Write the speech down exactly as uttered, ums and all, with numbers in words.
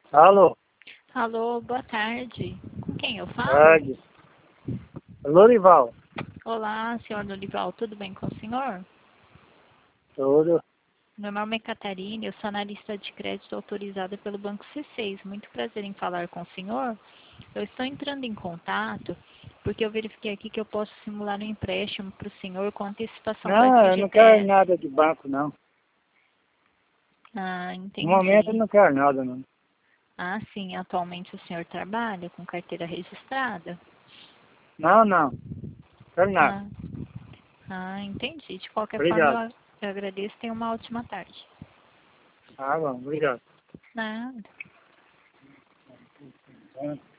Alô? Alô, boa tarde. Com quem eu falo? Tarde. Lorival. Olá, senhor Lorival, tudo bem com o senhor? Tudo. Meu nome é Catarina, eu sou analista de crédito autorizada pelo Banco C seis. Muito prazer em falar com o senhor. Eu estou entrando em contato porque eu verifiquei aqui que eu posso simular um empréstimo para o senhor com antecipação com Não, eu não quero F G T S. nada de banco, não. Ah, No momento eu entendi. não quero nada, não. Ah, sim, atualmente o senhor trabalha com carteira registrada? Não, não. Quero nada. Ah, ah, entendi. De qualquer forma, Obrigado. eu, eu agradeço e tenha uma ótima tarde. Ah, bom, obrigado. Nada.